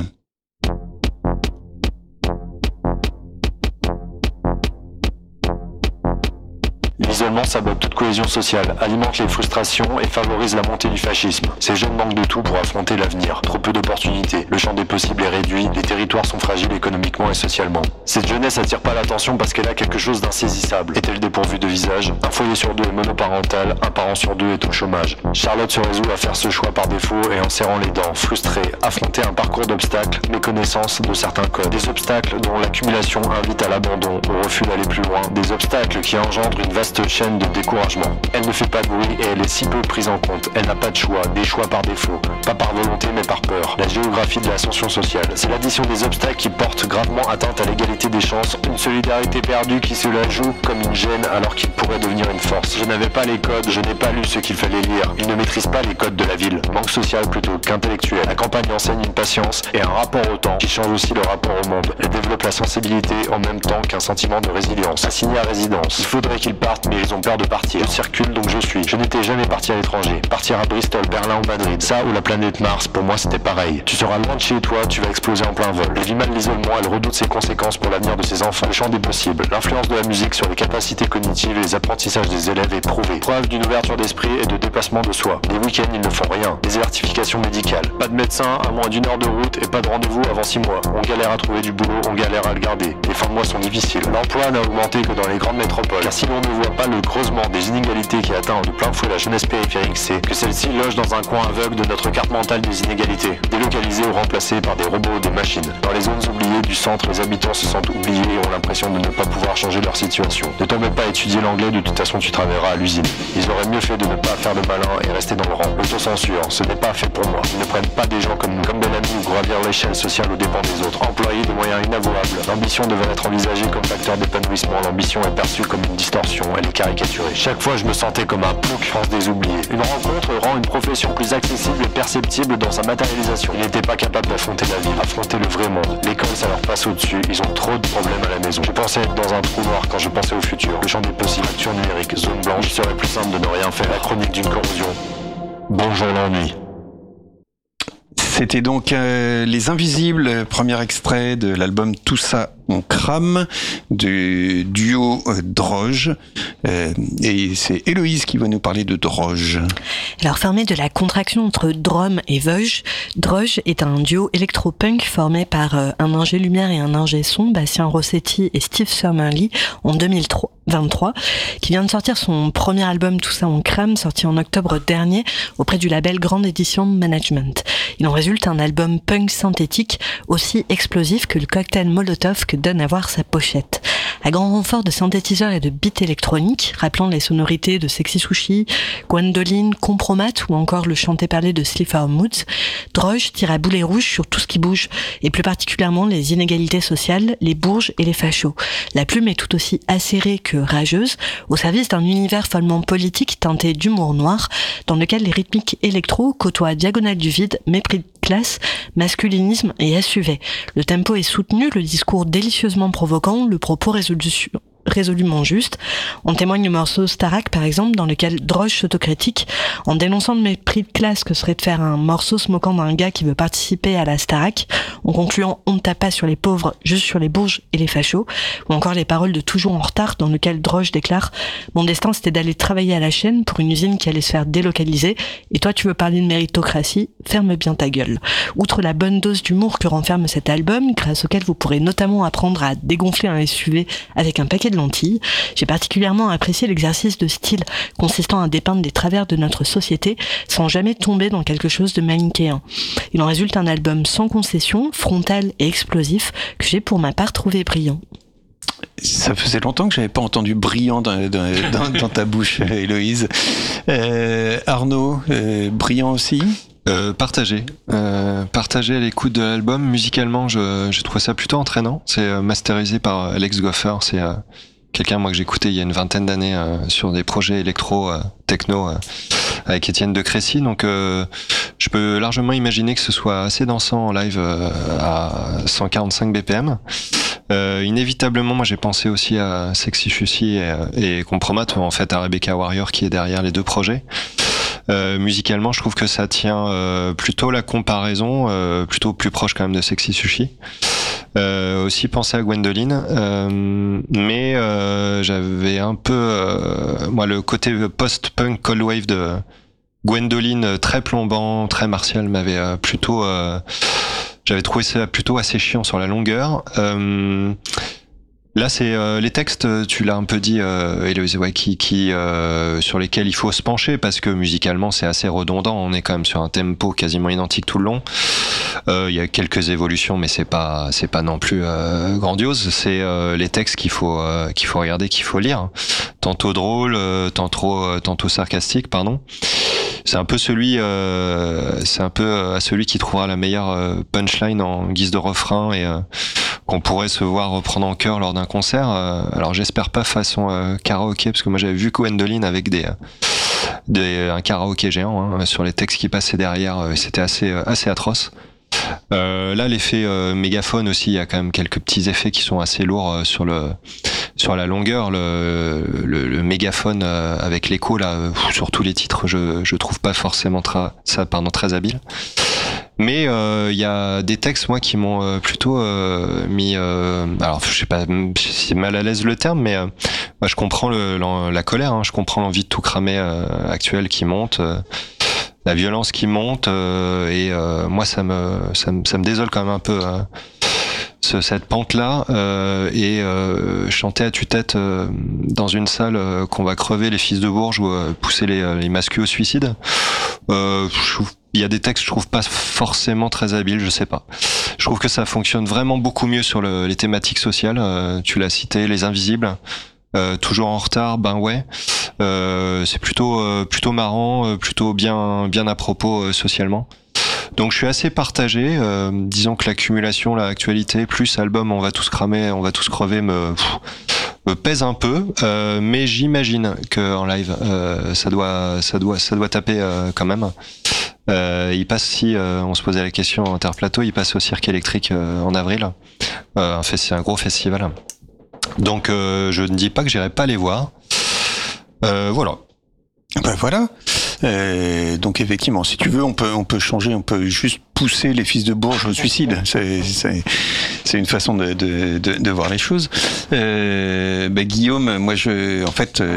L'isolement sabote toute cohésion sociale, alimente les frustrations et favorise la montée du fascisme. Ces jeunes manquent de tout pour affronter l'avenir. Trop peu d'opportunités, le champ des possibles est réduit, les territoires sont fragiles économiquement et socialement. Cette jeunesse attire pas l'attention parce qu'elle a quelque chose d'insaisissable. Est-elle dépourvue de visage? Un foyer sur deux est monoparental, un parent sur deux est au chômage. Charlotte se résout à faire ce choix par défaut et en serrant les dents, frustrée, affronter un parcours d'obstacles, méconnaissance de certains codes. Des obstacles dont l'accumulation invite à l'abandon, au refus d'aller plus loin. Des obstacles qui engendrent une vaste chaîne de découragement. Elle ne fait pas de bruit et elle est si peu prise en compte. Elle n'a pas de choix, des choix par défaut. Pas par volonté mais par peur. La géographie de l'ascension sociale. C'est l'addition des obstacles qui portent gravement atteinte à l'égalité des chances. Une solidarité perdue qui se la joue comme une gêne alors qu'il pourrait devenir une force. Je n'avais pas les codes, je n'ai pas lu ce qu'il fallait lire. Il ne maîtrise pas les codes de la ville. Manque social plutôt qu'intellectuel. La campagne enseigne une patience et un rapport au temps qui change aussi le rapport au monde. Elle développe la sensibilité en même temps qu'un sentiment de résilience. Assigné à résidence. Il faudrait qu'ils partent mais ils ont peur de partir. Je circule donc je suis. Je n'étais jamais parti à l'étranger. Partir à Bristol, Berlin ou Madrid. Ça ou la planète Mars, pour moi c'était pareil. Tu seras loin de chez toi, tu vas exploser en plein vol. Elle vit mal l'isolement, elle redoute ses conséquences pour l'avenir de ses enfants. Le champ des possibles. L'influence de la musique sur les capacités cognitives et les apprentissages des élèves est prouvée. Preuve d'une ouverture d'esprit et de dépassement de soi. Les week-ends ils ne font rien. Désertification médicale. Pas de médecin à moins d'1 heure de route et pas de rendez-vous avant 6 mois. On galère à trouver du boulot, on galère à le garder. Les fins de mois sont difficiles. L'emploi n'a augmenté que dans les grandes métropoles. Car si l'on ne voit pas le creusement des inégalités qui atteint de plein fouet la jeunesse périphérique, c'est que celle-ci loge dans un coin aveugle de notre carte mentale des inégalités. Délocalisées ou remplacées par des robots ou des machines. Dans les zones oubliées du centre, les habitants se sentent oubliés et ont l'impression de ne pas pouvoir changer leur situation. Ne t'en mets pas à étudier l'anglais, de toute façon tu travailleras à l'usine. Ils auraient mieux fait de ne pas faire le malin et rester dans le rang. L'autocensure, ce n'est pas fait pour moi. Ils ne prennent pas des gens comme nous, comme Bellamy ou gravir l'échelle sociale aux dépens des autres. Employer des moyens inavouables. L'ambition devrait être envisagée comme facteur d'épanouissement. L'ambition est perçue comme une distorsion, elle est caricaturée. Chaque fois je me sentais comme un plouc, France des oubliés. Une rencontre rend une profession plus accessible et perceptible dans sa matérialisation. Ils n'étaient pas capables d'affronter la vie, affronter le vrai monde. L'école ça leur passe au-dessus, ils ont trop de problèmes à la maison. Je pensais être dans un trou noir quand je pensais au futur. Le champ des possibles, action numérique, zone blanche, il serait plus simple de ne rien faire. La chronique d'une corrosion. Bonjour l'ennui. C'était donc Les Invisibles, premier extrait de l'album Tout ça on crame du duo Droge. Et c'est Héloïse qui va nous parler de Droge. Alors, formé de la contraction entre Drom et Vosges, Droge est un duo électro-punk formé par un ingé lumière et un ingé son, Bastien Rossetti et Steve Summerlee, en 2023, qui vient de sortir son premier album Tout ça on crame, sorti en octobre dernier auprès du label Grande Édition Management. Il en résulte un album punk synthétique aussi explosif que le cocktail Molotov que donne à voir sa pochette. À grand renfort de synthétiseurs et de beats électroniques, rappelant les sonorités de Sexy Sushi, Gwendoline, Compromat ou encore le chanté-parlé de Slipher Moods, Droge tire à boulet rouge sur tout ce qui bouge, et plus particulièrement les inégalités sociales, les bourges et les fachos. La plume est tout aussi acérée que rageuse, au service d'un univers follement politique teinté d'humour noir, dans lequel les rythmiques électro côtoient diagonale du vide, mépris de classe, masculinisme et SUV. Le tempo est soutenu, le discours délicieusement provoquant, le propos résolument juste. En témoigne le morceau Starak par exemple, dans lequel Droge s'autocritique en dénonçant le mépris de classe que serait de faire un morceau se moquant d'un gars qui veut participer à la Starak, en concluant on ne tape pas sur les pauvres, juste sur les bourges et les fachos, ou encore les paroles de Toujours en retard, dans lequel Droge déclare mon destin c'était d'aller travailler à la chaîne pour une usine qui allait se faire délocaliser, et toi tu veux parler de méritocratie, ferme bien ta gueule. Outre la bonne dose d'humour que renferme cet album, grâce auquel vous pourrez notamment apprendre à dégonfler un SUV avec un paquet de lentilles, j'ai particulièrement apprécié l'exercice de style consistant à dépeindre les travers de notre société sans jamais tomber dans quelque chose de manichéen. Il en résulte un album sans concession, frontal et explosif que j'ai pour ma part trouvé brillant. Ça faisait longtemps que j'avais pas entendu brillant dans ta bouche, Héloïse. Arnaud, brillant aussi ? Partagé à l'écoute de l'album. Musicalement, j'ai trouvé ça plutôt entraînant. C'est masterisé par Alex Goffer. C'est quelqu'un moi que j'écoutais il y a une vingtaine d'années sur des projets électro, techno avec Étienne de Crécy. Donc je peux largement imaginer que ce soit assez dansant en live à 145 BPM. Inévitablement, moi j'ai pensé aussi à Sexy Sushi et Compromat, en fait à Rebecca Warrior qui est derrière les deux projets. Musicalement, je trouve que ça tient plutôt la comparaison, plutôt plus proche quand même de Sexy Sushi. Aussi pensé à Gwendoline, mais j'avais un peu moi le côté post-punk cold wave de Gwendoline, très plombant, très martial, m'avait plutôt j'avais trouvé ça plutôt assez chiant sur la longueur. Là, c'est les textes, tu l'as un peu dit, Héloïse, ouais, qui sur lesquels il faut se pencher parce que musicalement c'est assez redondant. On est quand même sur un tempo quasiment identique tout le long. Il y a quelques évolutions, mais c'est pas non plus grandiose. C'est les textes qu'il faut regarder, qu'il faut lire. Tantôt drôle, tantôt sarcastique, pardon. C'est un peu à celui qui trouvera la meilleure punchline en guise de refrain et qu'on pourrait se voir reprendre en chœur lors d'un concert. Alors j'espère pas façon karaoké, parce que moi j'avais vu Gwendoline avec un karaoké géant sur les textes qui passaient derrière, c'était assez atroce. Là l'effet mégaphone aussi, il y a quand même quelques petits effets qui sont assez lourds sur la longueur. Le mégaphone avec l'écho là sur tous les titres, je trouve pas forcément très habile. Mais il y a des textes moi qui m'ont plutôt mis alors je sais pas si c'est mal à l'aise le terme, mais moi je comprends la colère, je comprends l'envie de tout cramer actuelle qui monte, la violence qui monte, et moi ça me désole quand même un peu cette pente là, et chanter à tue-tête dans une salle qu'on va crever les fils de Bourges ou pousser les masculins au suicide. Il y a des textes que je trouve pas forcément très habiles, je sais pas. Je trouve que ça fonctionne vraiment beaucoup mieux sur les thématiques sociales. Tu l'as cité, les invisibles, toujours en retard, ben ouais. C'est plutôt marrant, plutôt bien à propos socialement. Donc je suis assez partagé. Disons que l'accumulation, l'actualité, plus album, on va tous cramer, on va tous crever, me pèse un peu, mais j'imagine que en live, ça doit taper quand même. Il passe, si on se posait la question en Interplateau, il passe au Cirque Électrique en avril, un gros festival. Donc je ne dis pas que j'irai pas les voir. Voilà. Ben voilà. Donc effectivement, si tu veux, on peut changer, on peut juste pousser les fils de Bourges au suicide. C'est une façon de voir les choses. Guillaume, moi je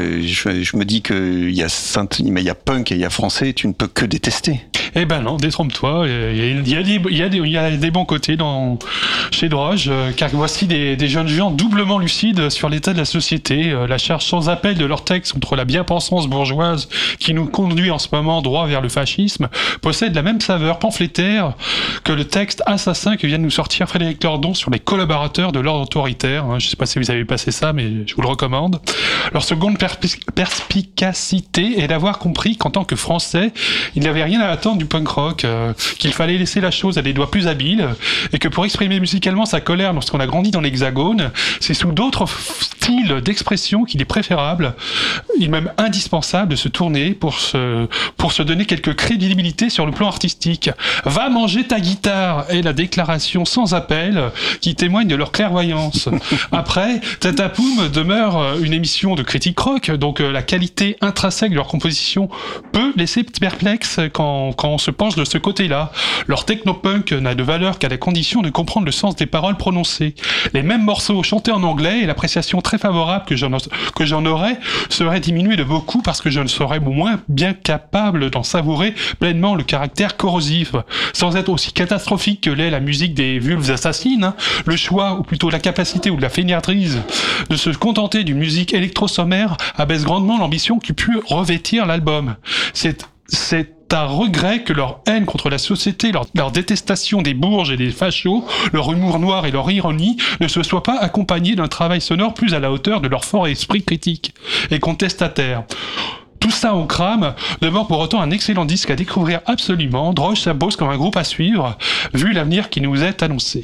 me dis qu'il y a punk et il y a français, tu ne peux que détester. Eh ben non, détrompe-toi. Il y a des bons côtés chez Droge, car voici des jeunes gens doublement lucides sur l'état de la société. La charge sans appel de leur texte contre la bien-pensance bourgeoise qui nous conduit en ce moment droit vers le fascisme possède la même saveur pamphlétaire que le texte assassin que vient de nous sortir Frédéric Lordon sur les collaborateurs de l'ordre autoritaire. Je ne sais pas si vous avez passé ça, mais je vous le recommande. Leur seconde perspicacité est d'avoir compris qu'en tant que Français, il n'avait rien à attendre du punk rock, qu'il fallait laisser la chose à des doigts plus habiles, et que pour exprimer musicalement sa colère lorsqu'on a grandi dans l'Hexagone, c'est sous d'autres styles d'expression qu'il est préférable, et même indispensable de se tourner pour se donner quelques crédibilité sur le plan artistique. Va manger ta guitare est la déclaration sans appel qui témoigne de leur clairvoyance. Après, Tatapoum demeure une émission de critique rock, donc la qualité intrinsèque de leur composition peut laisser perplexe quand on se penche de ce côté-là. Leur technopunk n'a de valeur qu'à la condition de comprendre le sens des paroles prononcées. Les mêmes morceaux chantés en anglais et l'appréciation très favorable que j'en aurais serait diminuée de beaucoup parce que je ne serais moins bien capable d'en savourer pleinement le caractère corrosif. Sans être aussi catastrophique que l'est la musique des vulves assassines, le choix, ou plutôt la capacité ou la fainéantise de se contenter d'une musique électro-sommaire abaisse grandement l'ambition qui pu revêtir l'album. C'est à regret que leur haine contre la société, leur détestation des bourges et des fachos, leur humour noir et leur ironie ne se soient pas accompagnés d'un travail sonore plus à la hauteur de leur fort esprit critique et contestataire. Tout ça au crame demeure pour autant un excellent disque à découvrir absolument. Droge s'impose comme un groupe à suivre, vu l'avenir qui nous est annoncé.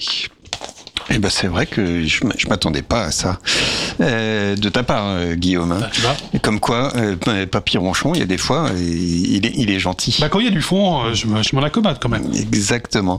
Eh ben c'est vrai que je m'attendais pas à ça de ta part, Guillaume. Hein. Tu vois. Et comme quoi, Papy Ronchon, il y a des fois, il est gentil. Quand il y a du fond, je m'en accommode quand même. Exactement.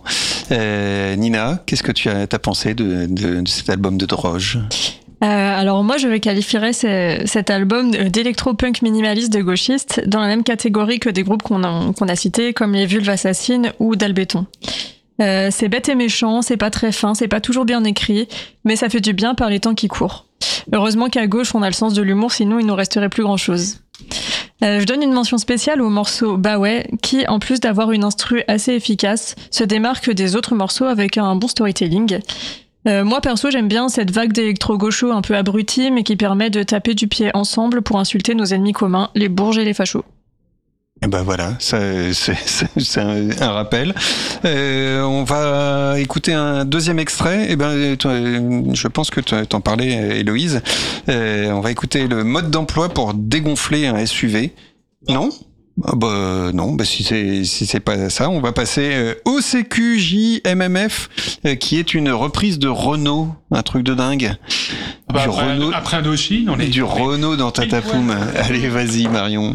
Nina, qu'est-ce que tu as pensé de cet album de Droge ? Alors moi je qualifierais cet album d'électro-punk minimaliste de gauchistes dans la même catégorie que des groupes qu'on a cités comme les Vulves Assassines ou Dalbéton. C'est bête et méchant, c'est pas très fin, c'est pas toujours bien écrit, mais ça fait du bien par les temps qui courent. Heureusement qu'à gauche on a le sens de l'humour, sinon il nous resterait plus grand chose. Je donne une mention spéciale au morceau Bah ouais, qui, en plus d'avoir une instru assez efficace, se démarque des autres morceaux avec un bon storytelling. Moi perso j'aime bien cette vague d'électro-gaucho un peu abruti, mais qui permet de taper du pied ensemble pour insulter nos ennemis communs, les bourges et les fachos. Et ben voilà, c'est un rappel. On va écouter un deuxième extrait. Et ben, je pense que t'en parlais, Héloïse. On va écouter le mode d'emploi pour dégonfler un SUV. Non ? Non, si c'est pas ça, on va passer au CQJMMF, qui est une reprise de Renault, un truc de dingue. Après Indochine, on est du Renault dans Tatapoum. Allez, vas-y, Marion.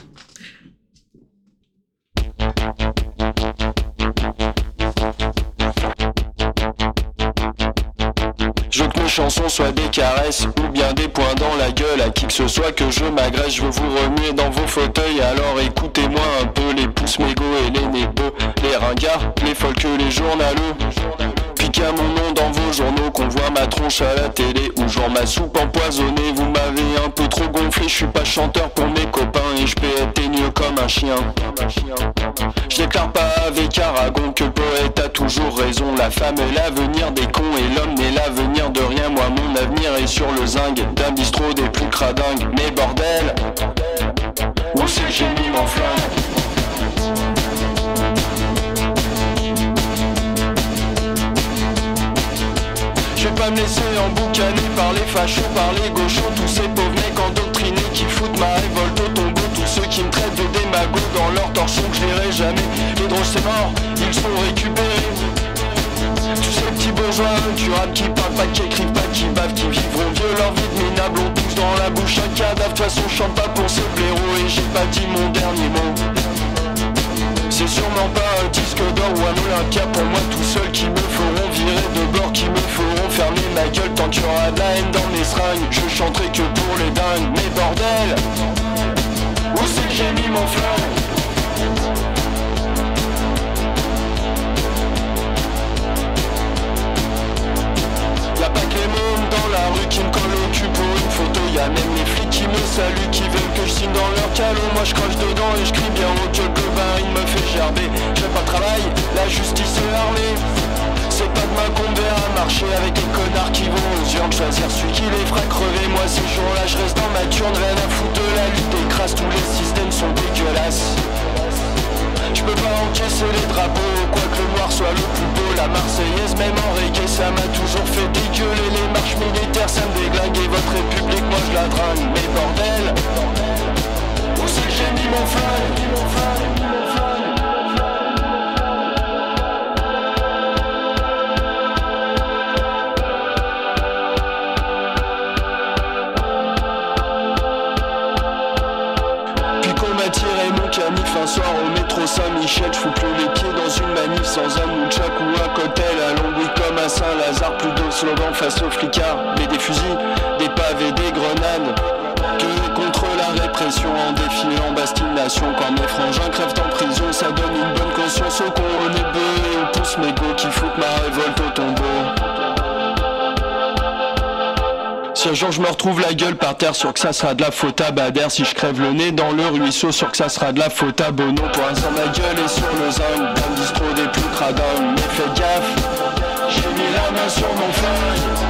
Je veux que mes chansons soient des caresses ou bien des poings dans la gueule à qui que ce soit que je m'agresse. Je veux vous remuer dans vos fauteuils, alors écoutez-moi un peu. Les pouces mégots et les nébeux, les ringards, les folles, les journaleux. Piquez à mon nom dans vos journaux, qu'on voit ma tronche à la télé ou genre ma soupe empoisonnée. Vous m'avez un peu trop gonflé, je suis pas chanteur pour mes copains et je peux être teigneux comme un chien. Je déclare pas avec Aragon que le poète a toujours raison. La femme est l'avenir des cons et l'homme n'est l'avenir de rien. Moi mon avenir est sur le zinc d'un bistrot des plus cradingues. Mais bordel, où c'est que j'ai mis mon flingue? Je vais pas me laisser emboucaner par les fachos, par les gauchos, tous ces pauvres mecs endoctrinés qui foutent ma révolte au tombeau. Tous ceux qui me traitent de démago dans leur torchon que je verrai jamais. Les drôles c'est mort, ils sont récupérés. Tous ces petits bourgeois incurables qui parlent pas, qui écrivent pas, qui bavent, qui vivront vieux leur vie de minable. On tous dans la bouche un cadavre, de toute façon je chante pas pour ce blaireau et j'ai pas dit mon dernier mot. C'est sûrement pas un disque d'or ou un Olympia pour moi tout seul qui me feront virer de bord, qui me feront fermer ma gueule tant qu'il y aura de la haine dans mes seringues. Je chanterai que pour les dingues, mais bordel, où c'est que j'ai mis mon flingue? Y'a pas que les mômes dans la rue qui me collent au cul pour une photo. Y'a même les flics qui me saluent, qui veulent que je signe dans leur calot. Moi je crache dedans et je crie bien haut que le baril me fait gerber. J'aime pas le travail, la justice est armée. C'est pas demain qu'on me verra marcher avec les connards qui vont aux urnes choisir celui qui les fera crever. Moi ces jours-là je reste dans ma turne, rien à foutre de la lutte des crasses. Tous les systèmes sont dégueulasses. Je peux pas encaisser les drapeaux, quoi que le noir soit le plus beau. La Marseillaise même en reggae, ça m'a toujours fait dégueuler. Les marches militaires ça me déglingue et votre république moi je la drague. Mais bordel, où c'est que j'ai mis mon flingue? Tiré mon canif un soir au métro Saint-Michel. Je fous plus les pieds dans une manif sans un nunchak ou un cocktail à Longwy comme à Saint-Lazare. Plus de slogans face aux flicards, mais des fusils, des pavés, des grenades. Que contre la répression en défilant Bastille-Nation. Quand mes frangins crèvent en prison, ça donne une bonne conscience aux cons, aux nébeux et aux pouces mégots qui foutent ma révolte au tombeau. Si un jour je me retrouve la gueule par terre, sûr que ça sera de la faute à Bader. Si je crève le nez dans le ruisseau, sûr que ça sera de la faute à Bono. Pour l'instant ma gueule est sur le zinc d'un distro des plus cradins. Mais faites gaffe, j'ai mis la main sur mon flingue.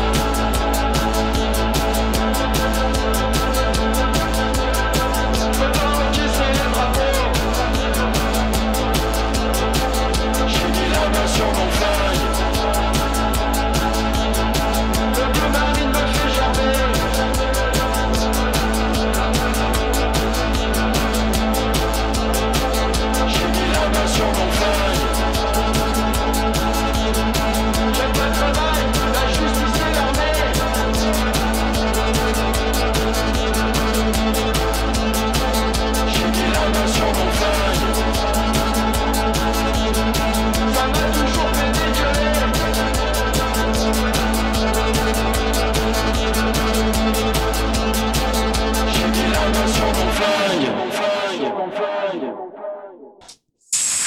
J'ai mis la main sur mon flingue. Sur mon flingue. J'aime pas le travail, la justice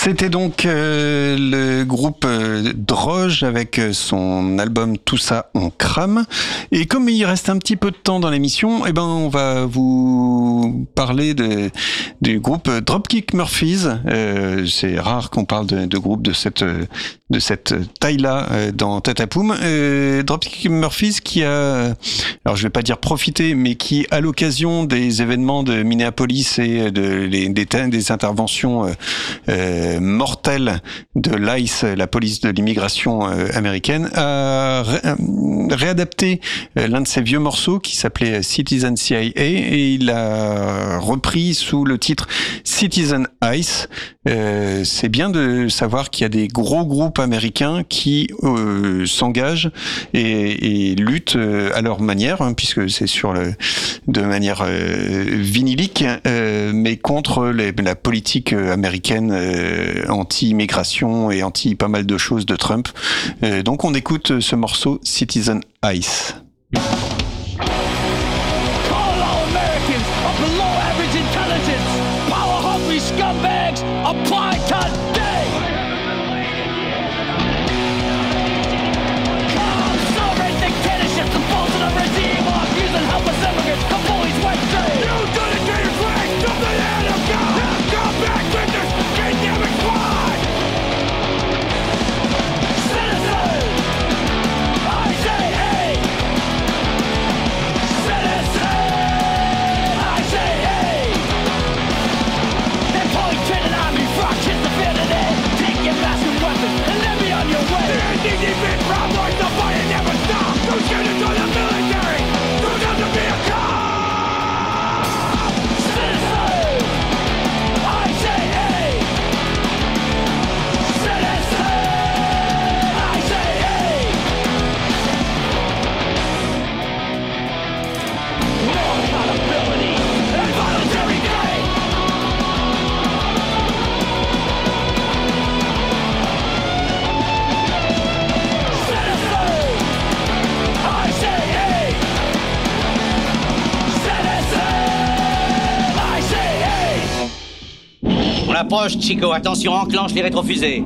C'était donc le groupe Droge avec son album Tout ça on crame. Et comme il reste un petit peu de temps dans l'émission, eh ben on va vous parler du groupe Dropkick Murphys. C'est rare qu'on parle de groupes de cette taille-là dans Tatapoum. Dropkick Murphys qui a, alors je vais pas dire profité, mais qui à l'occasion des événements de Minneapolis et des interventions mortelle de l'ICE, la police de l'immigration américaine, a réadapté l'un de ses vieux morceaux qui s'appelait Citizen CIA et il l'a repris sous le titre Citizen ICE. C'est bien de savoir qu'il y a des gros groupes américains qui s'engagent et luttent à leur manière, hein, puisque c'est de manière vinylique, mais contre la politique américaine anti-immigration et anti pas mal de choses de Trump. Donc on écoute ce morceau Citizen ICE. Scumbags apply today. Celebrate dictatorships and balls of the regime while abusing helpless immigrants. The bullies went straight. You dedicated flag to the hand of God. Now come back with this kingdom squad. Citizen, I say hey. Citizen, I say hey. Training army frog, kiss the fear today. Take your massive weapons and let me on your way. The NDDP proud boys, the fight never stop. Who's gonna join the military? Who's gonna be a cop? Citizen, I say hey. Citizen, I say hey. More accountability and voluntary pay. On approche, Chico. Attention, enclenche les rétrofusées.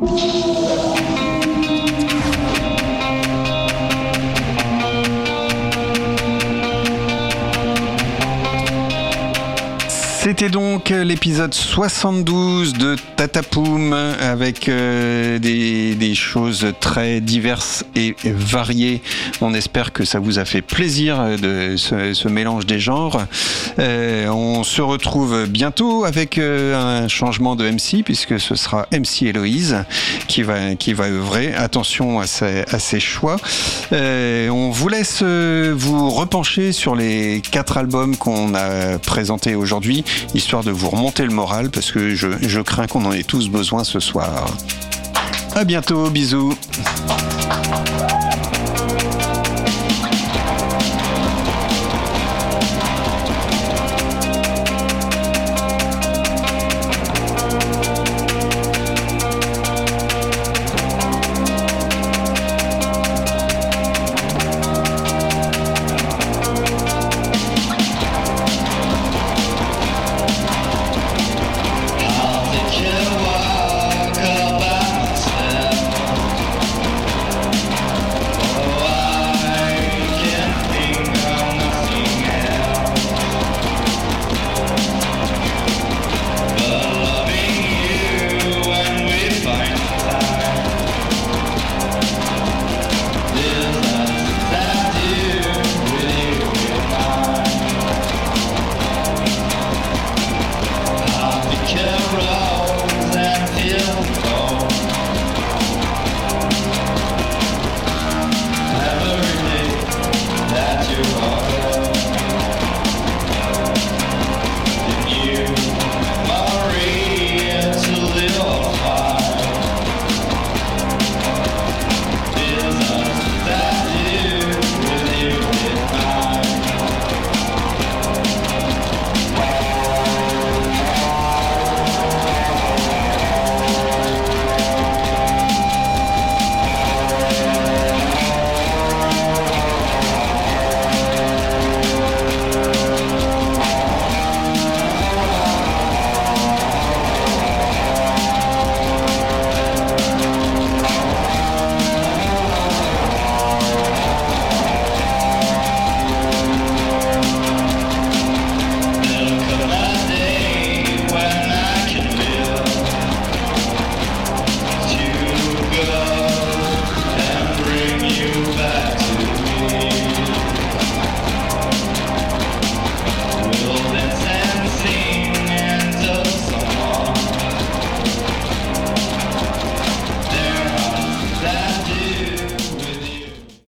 C'était donc l'épisode 72 de Tatapoum avec des choses très diverses et variées. On espère que ça vous a fait plaisir de ce mélange des genres. On se retrouve bientôt avec un changement de MC puisque ce sera MC Héloïse qui va œuvrer. Attention à ses choix. On vous laisse vous repencher sur les 4 albums qu'on a présentés aujourd'hui, histoire de vous remonter le moral parce que je crains qu'on en ait tous besoin ce soir. À bientôt, bisous.